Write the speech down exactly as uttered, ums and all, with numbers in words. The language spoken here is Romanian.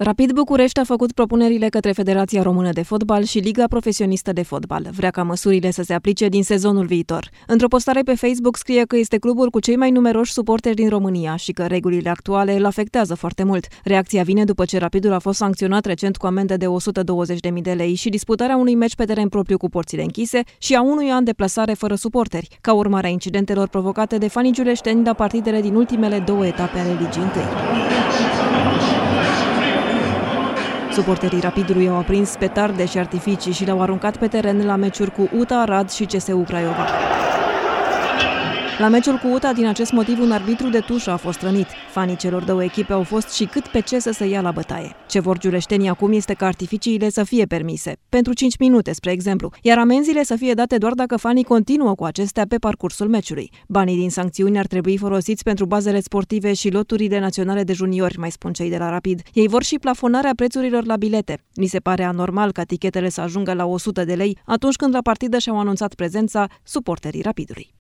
Rapid București a făcut propunerile către Federația Română de Fotbal și Liga Profesionistă de Fotbal. Vrea ca măsurile să se aplice din sezonul viitor. Într-o postare pe Facebook scrie că este clubul cu cei mai numeroși suporteri din România și că regulile actuale îl afectează foarte mult. Reacția vine după ce Rapidul a fost sancționat recent cu amendă de o sută douăzeci de mii de lei și disputarea unui meci pe teren propriu cu porțile închise și a unui an de plasare fără suporteri, ca urmare a incidentelor provocate de fanii giuleșteni la partidele din ultimele două etape ale Ligii întâi. Suporterii Rapidului au aprins petarde și artificii și le-au aruncat pe teren la meciuri cu U T A Arad și C S U Craiova. La meciul cu U T A, din acest motiv, un arbitru de tușă a fost rănit. Fanii celor două echipe au fost și cât pe ce să se ia la bătaie. Ce vor giuleștenii acum este ca artificiile să fie permise, pentru cinci minute, spre exemplu, iar amenziile să fie date doar dacă fanii continuă cu acestea pe parcursul meciului. Banii din sancțiuni ar trebui folosiți pentru bazele sportive și loturile naționale de juniori, mai spun cei de la Rapid. Ei vor și plafonarea prețurilor la bilete. Li se pare anormal ca tichetele să ajungă la o sută de lei atunci când la partidă și-au anunțat prezența suporterii Rapidului.